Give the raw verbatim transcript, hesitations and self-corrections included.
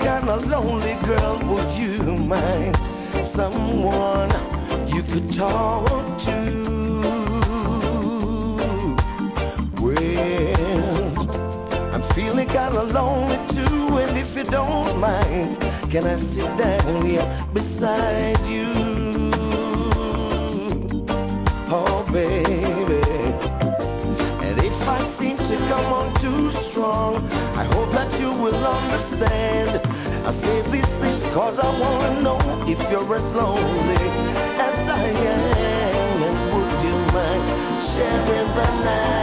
kinda lonely, girl, would you mind someone you could talk to? Well, I'm feeling kinda lonely too, and if you don't mind, can I sit down here beside you? Oh, baby. And if I seem to come on too strong, I hope that you will understand. I say these things cause I wanna know if you're as lonely as I am. And would you mind sharing the night?